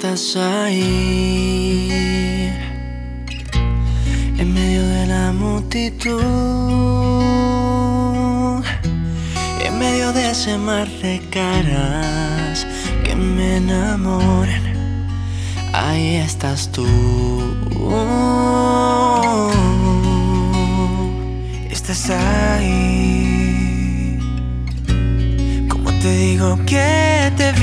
estás ahí, en medio de la multitud, en medio de ese mar de caras que me enamoran. Ahí estás tú. Estás ahí. Como te digo que te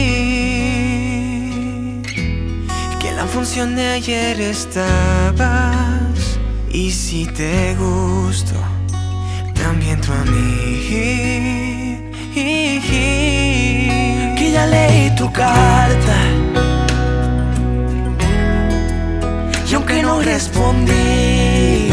vi, que en la función de ayer estabas. Y si te gusto, también tú a mí. Que ya leí tu carta, y aunque no respondí,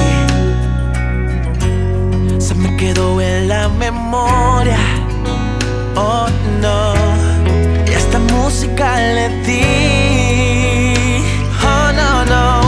se me quedó en la memoria. Oh no, y esta música le di. Oh no, no.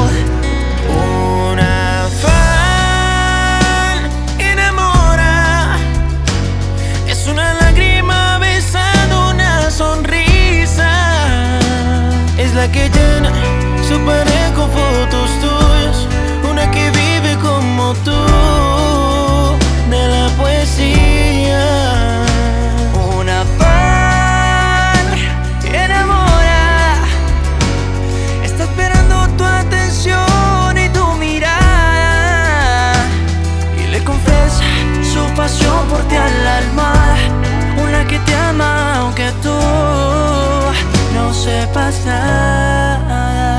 Una fan enamora, es una lágrima besando una sonrisa, es la que llena su pared con fotos tuyas, una que vive como tú, de la poesía. Una fan enamora, está esperando tu atención y tu mirada, y le confiesa su pasión por ti al alma, una que te ama aunque tú no sepas nada.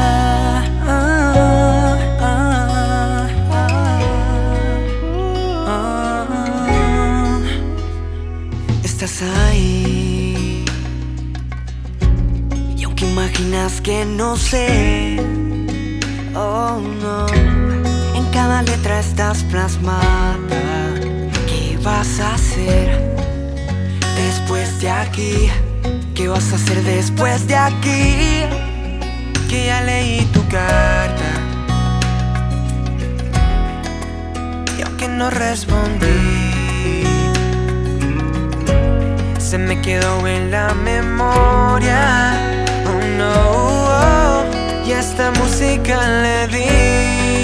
Estás ahí, y aunque imaginas que no sé, oh no, en cada letra estás plasmada. ¿Qué vas a hacer después de aquí? ¿Qué vas a hacer después de aquí? Que ya leí tu carta, y aunque no respondí, se me quedó en la memoria. Oh no, oh, y esta música le di.